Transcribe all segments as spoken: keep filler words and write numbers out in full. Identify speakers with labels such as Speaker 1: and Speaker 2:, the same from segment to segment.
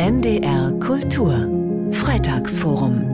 Speaker 1: N D R Kultur Freitagsforum.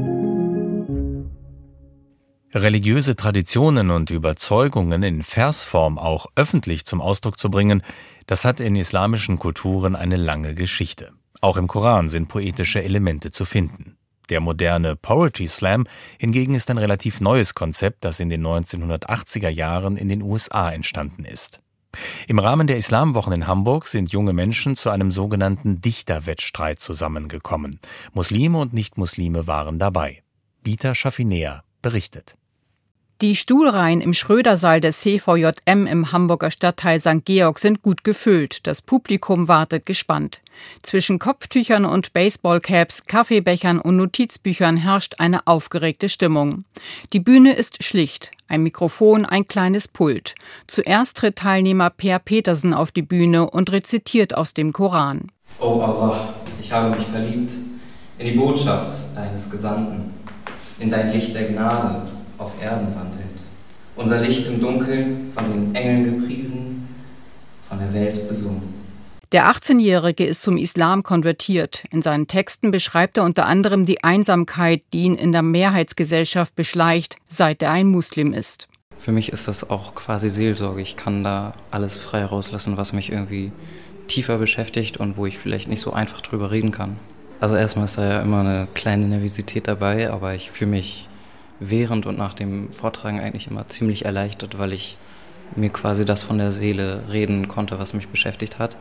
Speaker 2: Religiöse Traditionen und Überzeugungen in Versform auch öffentlich zum Ausdruck zu bringen, das hat in islamischen Kulturen eine lange Geschichte. Auch im Koran sind poetische Elemente zu finden. Der moderne Poetry Slam hingegen ist ein relativ neues Konzept, das in den neunzehnhundertachtziger Jahren in den U S A entstanden ist. Im Rahmen der Islamwochen in Hamburg sind junge Menschen zu einem sogenannten Dichterwettstreit zusammengekommen. Muslime und Nicht-Muslime waren dabei. Bita Schafinea berichtet.
Speaker 3: Die Stuhlreihen im Schröder-Saal des C V J M im Hamburger Stadtteil Sankt Georg sind gut gefüllt. Das Publikum wartet gespannt. Zwischen Kopftüchern und Baseballcaps, Kaffeebechern und Notizbüchern herrscht eine aufgeregte Stimmung. Die Bühne ist schlicht. Ein Mikrofon, ein kleines Pult. Zuerst tritt Teilnehmer Per Petersen auf die Bühne und rezitiert aus dem Koran.
Speaker 4: O Allah, ich habe mich verliebt in die Botschaft deines Gesandten, in dein Licht der Gnade auf Erden wandelt. Unser Licht im Dunkeln, von den Engeln gepriesen, von der Welt besungen.
Speaker 3: Der achtzehnjährige ist zum Islam konvertiert. In seinen Texten beschreibt er unter anderem die Einsamkeit, die ihn in der Mehrheitsgesellschaft beschleicht, seit er ein Muslim ist.
Speaker 5: Für mich ist das auch quasi Seelsorge. Ich kann da alles frei rauslassen, was mich irgendwie tiefer beschäftigt und wo ich vielleicht nicht so einfach drüber reden kann. Also erstmal ist da ja immer eine kleine Nervosität dabei, aber ich fühle mich während und nach dem Vortragen eigentlich immer ziemlich erleichtert, weil ich mir quasi das von der Seele reden konnte, was mich beschäftigt hat.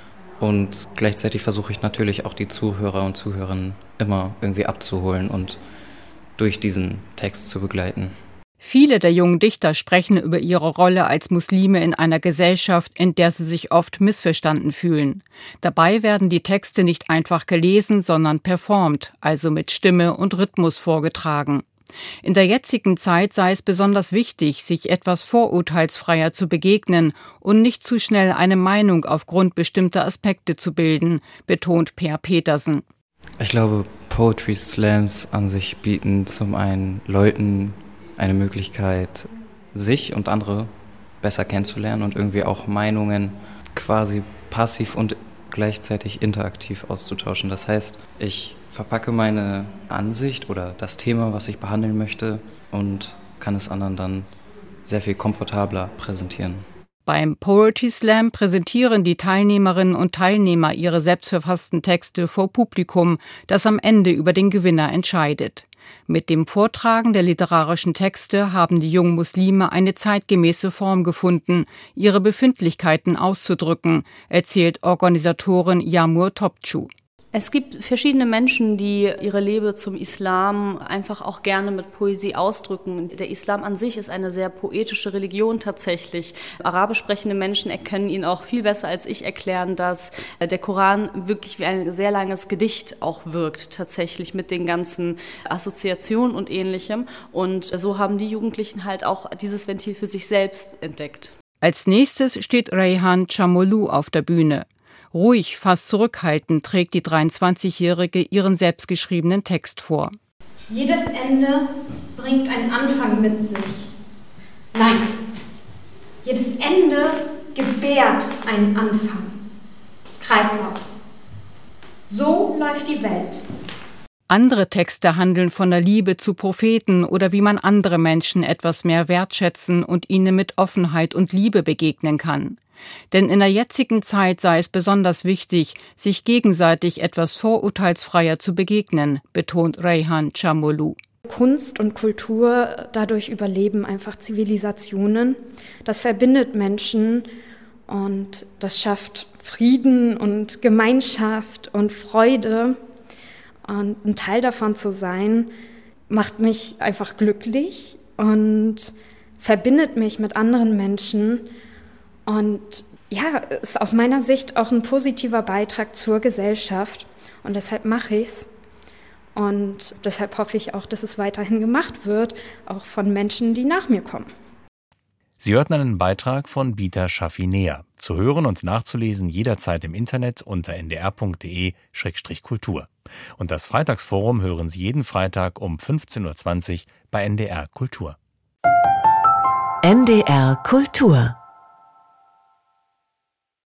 Speaker 5: Und gleichzeitig versuche ich natürlich auch die Zuhörer und Zuhörerinnen immer irgendwie abzuholen und durch diesen Text zu begleiten.
Speaker 3: Viele der jungen Dichter sprechen über ihre Rolle als Muslime in einer Gesellschaft, in der sie sich oft missverstanden fühlen. Dabei werden die Texte nicht einfach gelesen, sondern performt, also mit Stimme und Rhythmus vorgetragen. In der jetzigen Zeit sei es besonders wichtig, sich etwas vorurteilsfreier zu begegnen und nicht zu schnell eine Meinung aufgrund bestimmter Aspekte zu bilden, betont Per Petersen.
Speaker 5: Ich glaube, Poetry Slams an sich bieten zum einen Leuten eine Möglichkeit, sich und andere besser kennenzulernen und irgendwie auch Meinungen quasi passiv und gleichzeitig interaktiv auszutauschen. Das heißt, ich verpacke meine Ansicht oder das Thema, was ich behandeln möchte, und kann es anderen dann sehr viel komfortabler präsentieren.
Speaker 3: Beim Poetry Slam präsentieren die Teilnehmerinnen und Teilnehmer ihre selbstverfassten Texte vor Publikum, das am Ende über den Gewinner entscheidet. Mit dem Vortragen der literarischen Texte haben die jungen Muslime eine zeitgemäße Form gefunden, ihre Befindlichkeiten auszudrücken, erzählt Organisatorin Yağmur Topçu.
Speaker 6: Es gibt verschiedene Menschen, die ihre Liebe zum Islam einfach auch gerne mit Poesie ausdrücken. Der Islam an sich ist eine sehr poetische Religion tatsächlich. Arabisch sprechende Menschen können ihn auch viel besser als ich erklären, dass der Koran wirklich wie ein sehr langes Gedicht auch wirkt, tatsächlich mit den ganzen Assoziationen und Ähnlichem. Und so haben die Jugendlichen halt auch dieses Ventil für sich selbst entdeckt.
Speaker 3: Als nächstes steht Reyhan Chamolu auf der Bühne. Ruhig, fast zurückhaltend trägt die dreiundzwanzigjährige ihren selbstgeschriebenen Text vor.
Speaker 7: Jedes Ende bringt einen Anfang mit sich. Nein, jedes Ende gebärt einen Anfang. Kreislauf. So läuft die Welt.
Speaker 3: Andere Texte handeln von der Liebe zu Propheten oder wie man andere Menschen etwas mehr wertschätzen und ihnen mit Offenheit und Liebe begegnen kann. Denn in der jetzigen Zeit sei es besonders wichtig, sich gegenseitig etwas vorurteilsfreier zu begegnen, betont Reyhan Chamolu.
Speaker 8: Kunst und Kultur, dadurch überleben einfach Zivilisationen. Das verbindet Menschen und das schafft Frieden und Gemeinschaft und Freude. Und ein Teil davon zu sein, macht mich einfach glücklich und verbindet mich mit anderen Menschen. Und ja, ist aus meiner Sicht auch ein positiver Beitrag zur Gesellschaft. Und deshalb mache ich es. Und deshalb hoffe ich auch, dass es weiterhin gemacht wird, auch von Menschen, die nach mir kommen.
Speaker 2: Sie hörten einen Beitrag von Bita Schafinea. Zu hören und nachzulesen jederzeit im Internet unter n d r punkt d e Schrägstrich kultur. Und das Freitagsforum hören Sie jeden Freitag um fünfzehn Uhr zwanzig bei N D R Kultur.
Speaker 1: N D R Kultur